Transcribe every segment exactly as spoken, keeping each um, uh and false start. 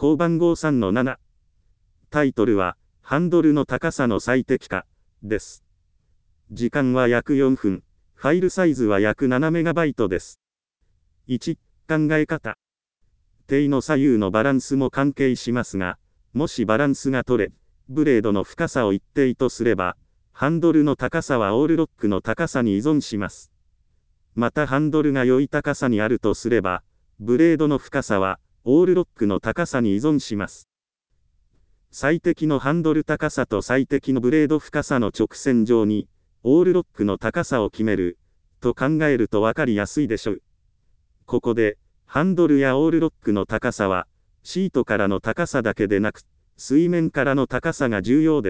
項番号 さんのなな。タイトルは、ハンドルの高さの最適化、です。時間は約よんふん。ファイルサイズは約ななメガバイトです。いち、考え方。手の左右のバランスも関係しますが、もしバランスが取れ、ブレードの深さを一定とすれば、ハンドルの高さはオールロックの高さに依存します。またハンドルが良い高さにあるとすれば、ブレードの深さは、オールロックの高さに依存します。最適のハンドル高さと最適のブレード深さの直線上に、オールロックの高さを決める、と考えるとわかりやすいでしょう。ここで、ハンドルやオールロックの高さは、シートからの高さだけでなく、水面からの高さが重要です。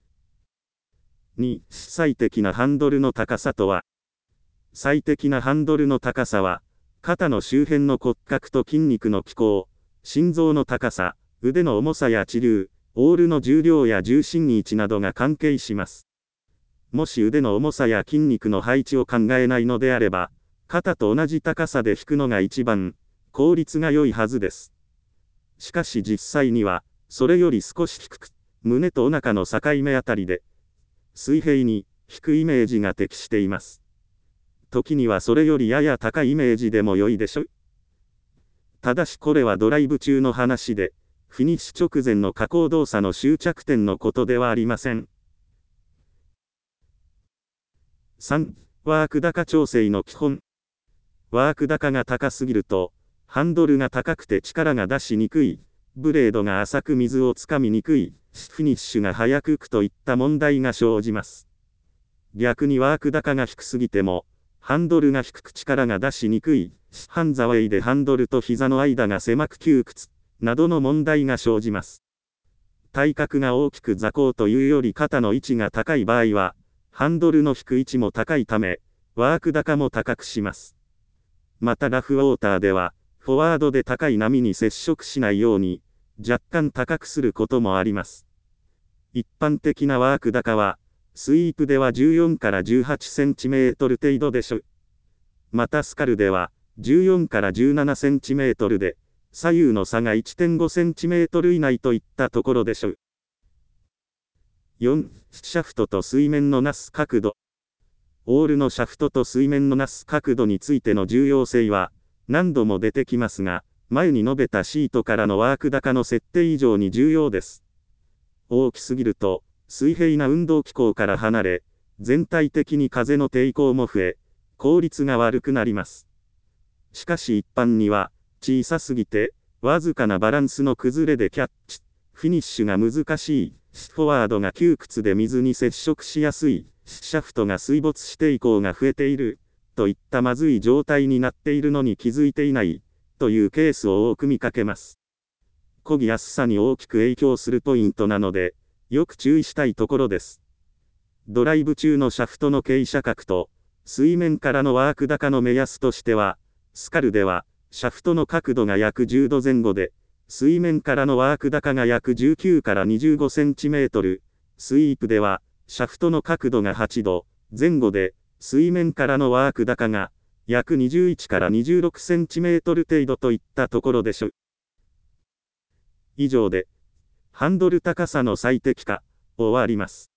に、最適なハンドルの高さとは、最適なハンドルの高さは、肩の周辺の骨格と筋肉の機構、心臓の高さ、腕の重さや支流、オールの重量や重心位置などが関係します。もし腕の重さや筋肉の配置を考えないのであれば、肩と同じ高さで引くのが一番、効率が良いはずです。しかし実際には、それより少し低く、胸とお腹の境目あたりで、水平に引くイメージが適しています。時にはそれよりやや高いイメージでも良いでしょう。ただしこれはドライブ中の話で、フィニッシュ直前の加工動作の終着点のことではありません。さん、ワーク高調整の基本。ワーク高が高すぎると、ハンドルが高くて力が出しにくい、ブレードが浅く水をつかみにくい、フィニッシュが早く浮くといった問題が生じます。逆にワーク高が低すぎても、ハンドルが低く力が出しにくい、ハンザウェイでハンドルと膝の間が狭く窮屈、などの問題が生じます。体格が大きく座高というより肩の位置が高い場合は、ハンドルの引く位置も高いため、ワーク高も高くします。またラフウォーターでは、フォワードで高い波に接触しないように、若干高くすることもあります。一般的なワーク高は、スイープではじゅうよんからじゅうはちセンチメートル程度でしょう。またスカルでは、じゅうよんからじゅうななセンチメートルで、左右の差が いってんごセンチメートル以内といったところでしょう。よん、シャフトと水面のなす角度。オールのシャフトと水面のなす角度についての重要性は、何度も出てきますが、前に述べたシートからのワーク高の設定以上に重要です。大きすぎると、水平な運動機構から離れ、全体的に風の抵抗も増え、効率が悪くなります。しかし一般には、小さすぎて、わずかなバランスの崩れでキャッチ、フィニッシュが難しい、フォワードが窮屈で水に接触しやすい、シャフトが水没して以降が増えている、といったまずい状態になっているのに気づいていない、というケースを多く見かけます。漕ぎやすさに大きく影響するポイントなので、よく注意したいところです。ドライブ中のシャフトの傾斜角と、水面からのワーク高の目安としては、スカルでは、シャフトの角度が約じゅうどぜん後で、水面からのワーク高が約じゅうきゅうからにじゅうごセンチメートル、スイープでは、シャフトの角度がはちどぜん後で、水面からのワーク高が、約にじゅういちからにじゅうろくセンチメートル程度といったところでしょう。以上で、ハンドル高さの最適化、終わります。